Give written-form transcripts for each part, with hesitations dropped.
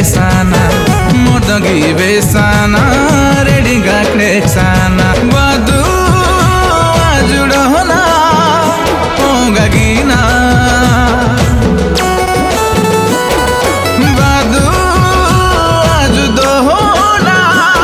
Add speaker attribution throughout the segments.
Speaker 1: sana modagi be sana ready ga krek sana badu ajudona hoga gina badu ajudona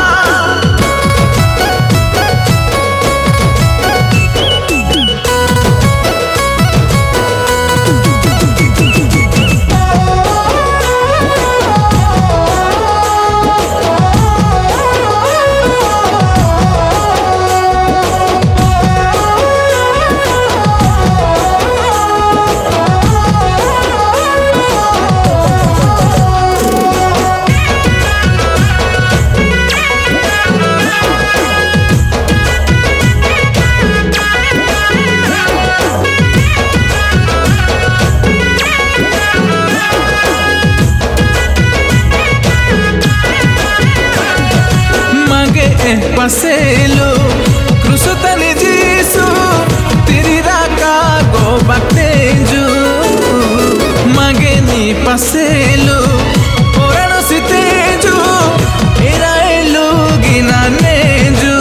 Speaker 1: paselo cruzotani jisu tiriraka go baktenju mageni paselo orano siteju iraelu ginanenju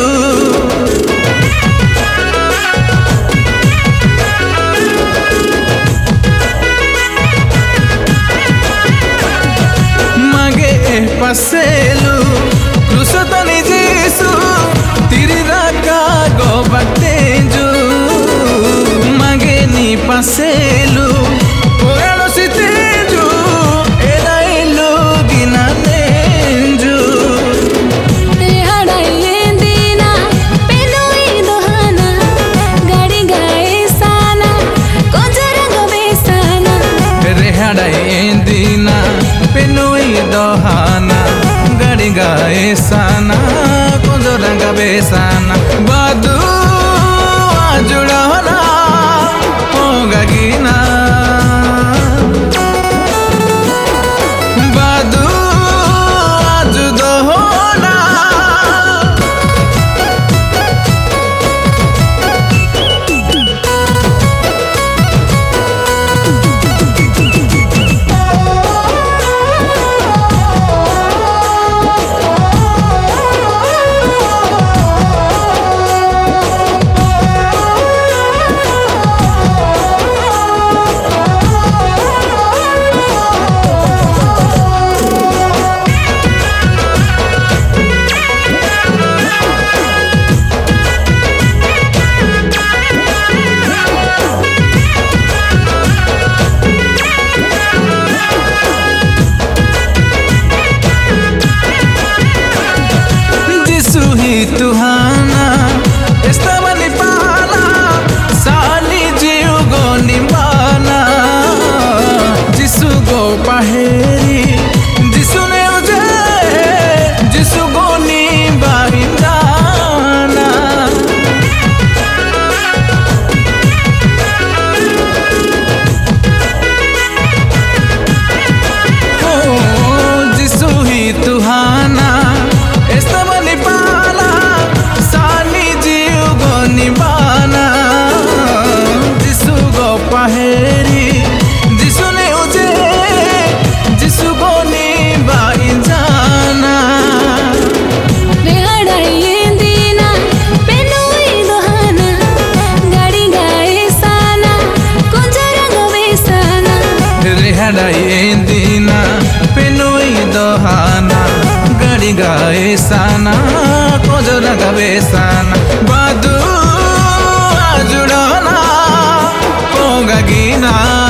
Speaker 1: mage paselo cruzotani jisu tiriraka go baktenju mageni paselu orano siteju elaelu ginanenju
Speaker 2: rehadai endina penoi dohana gadi gae sana konjaranga besana
Speaker 1: rehadai endina penoi dohana gadi gae sana konjaranga besana badu ajudona hoga gina badu ajudona tuhana estaba ni pana sani jiu go nimana jisu go paheri jisu ne uje jisu go ni bahindana oh jisu hi tuhana estaba ni pana निभाना जिसु गो पहेरी जिसु ने उजे जिसु गो निभाई जाना
Speaker 2: rehadai endina penoi dohana gadi gae sana konjaranga besana
Speaker 1: rehadai endina penoi dohana gadi gae sana konjaranga besana badu ajudona hoga gina